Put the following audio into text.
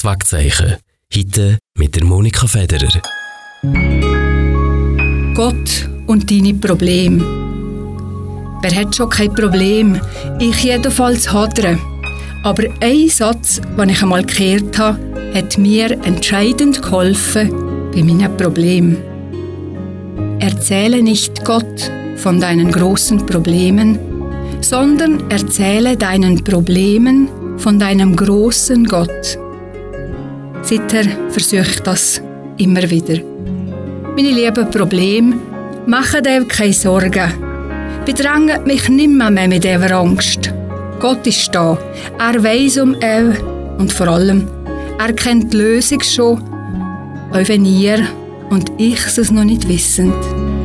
Wagzeichen. Heute mit der Monika Federer. Gott und deine Probleme. Wer hat schon kein Problem? Ich jedenfalls hadere. Aber ein Satz, den ich einmal gehört habe, hat mir entscheidend geholfen bei meinen Problemen. Erzähle nicht Gott von deinen großen Problemen, sondern erzähle deinen Problemen von deinem großen Gott. Seither versuche ich das immer wieder. Meine lieben Probleme, macht euch keine Sorgen. Bedrängt mich nimmer mehr mit eurer Angst. Gott ist da. Er weiss um euch und vor allem, er kennt die Lösung schon, auch wenn ihr und ich es noch nicht wissen.